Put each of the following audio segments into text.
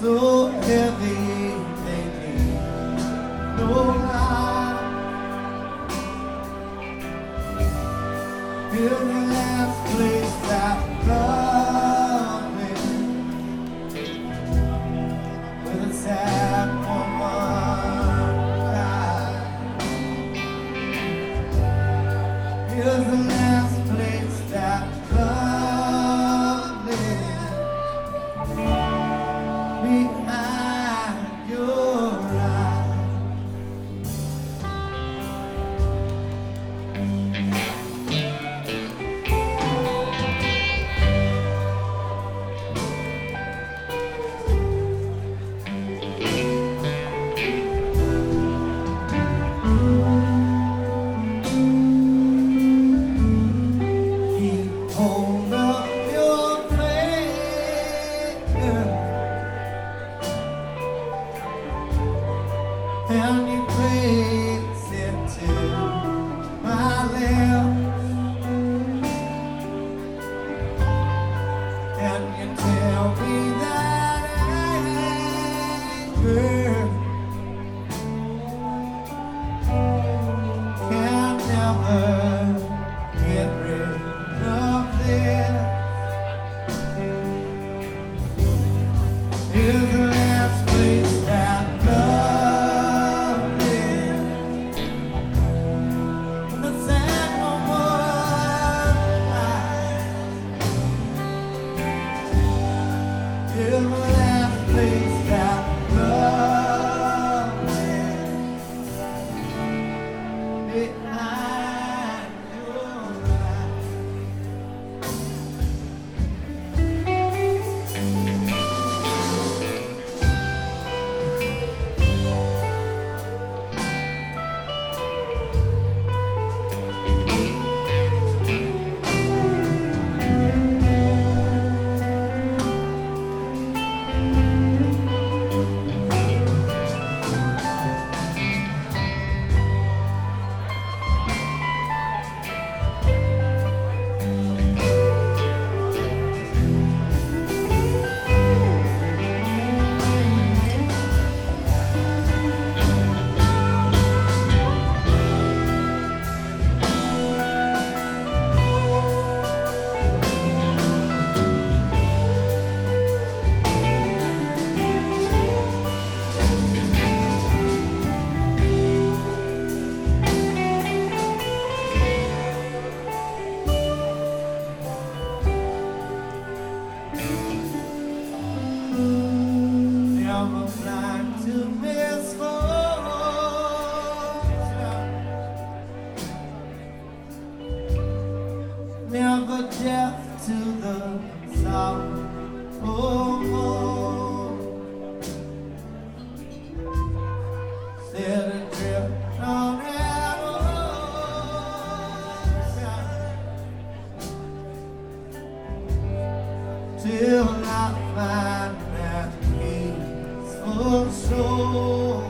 so heavy they need no light. Here's the last place that love me, with a sad woman died. Here's the last place that love lives, behind your eyes. Hold up your finger and you place it to my lips, and you tell me that anger can never get rid of this. Here's the last place that love lives, when the sad woman dies. Here's the last place that love lives, behind your eyes. Never blind to misfortune, never deaf to the sorrow. Set adrift on an ocean, till I find that peaceful soul.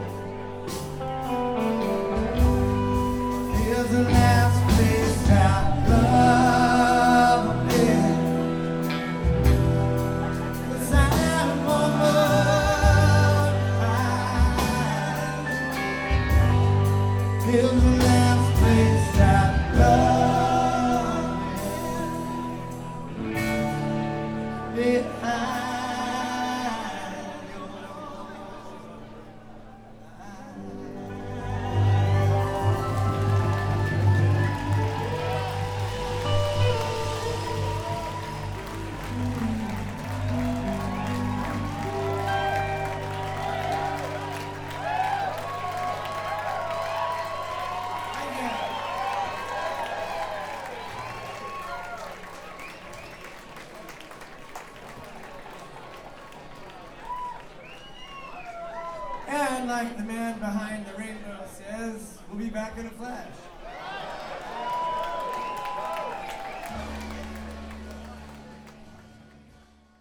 Here's the last place that love lives, the sad woman cries. Here's the last place that love lives, behind. And like the man behind the rainbow says, we'll be back in a flash.